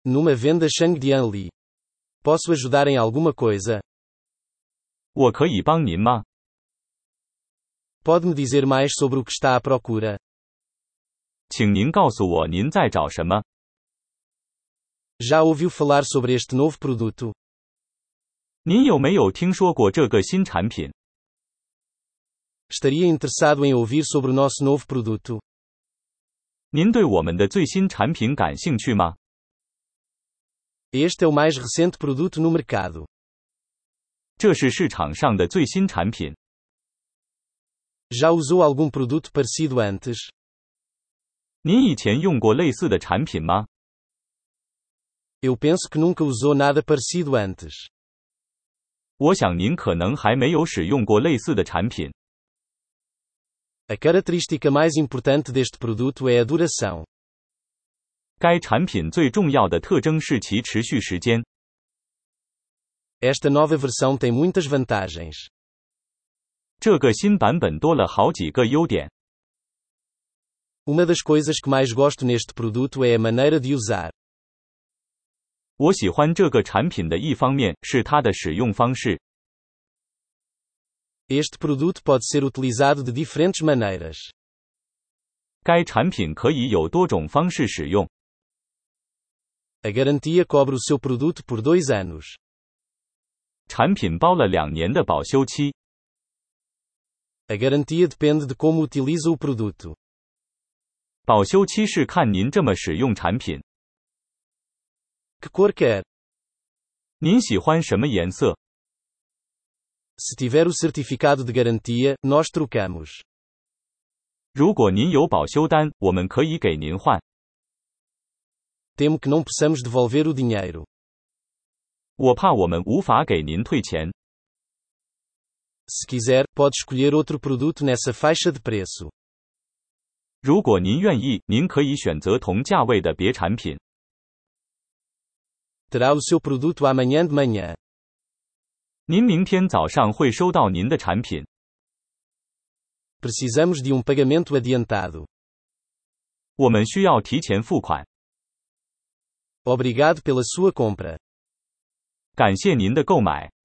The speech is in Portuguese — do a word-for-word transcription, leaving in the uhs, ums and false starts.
Numa venda Shangdian Li. Posso ajudar em alguma coisa? 我可以帮您吗？ Pode-me dizer mais sobre o que está à procura? 请您告诉我您在找什么？ Já ouviu falar sobre este novo produto? 您有没有听说过这个新产品？ Estaria interessado em ouvir sobre o nosso novo produto? 您对我们的最新产品感兴趣吗？ Este é o mais recente produto no mercado. 这是市场上的最新产品。 Já usou algum produto parecido antes? 您以前用过类似的产品吗？ Eu penso que nunca usou nada parecido antes. 我想您可能还没有使用过类似的产品。 A característica mais importante deste produto é a duração. 该产品最重要的特征是其持续时间。 Esta nova versão tem muitas vantagens. 这个新版本多了好几个优点。 Uma das coisas que mais gosto neste produto é a maneira de usar. 我喜欢这个产品的一方面是它的使用方式。 Este produto pode ser utilizado de diferentes maneiras. 该产品可以有多种方式使用。 A garantia cobre o seu produto por dois anos. 产品包了两年的保修期。 A garantia depende de como utiliza o produto. 保修期是看您这么使用产品。 Que cor quer? 您喜欢什么颜色？ Se tiver o certificado de garantia, nós trocamos. 如果您有保修单，我们可以给您换。 Temo que não possamos devolver o dinheiro. 我怕我们无法给您退钱。 Se quiser, pode escolher outro produto nessa faixa de preço. 如果您愿意，您可以选择同价位的别产品。 Terá o seu produto amanhã de manhã. 您明天早上会收到您的产品。 Precisamos de um pagamento adiantado. 我们需要提前付款。 Obrigado pela sua compra. 感谢您的购买。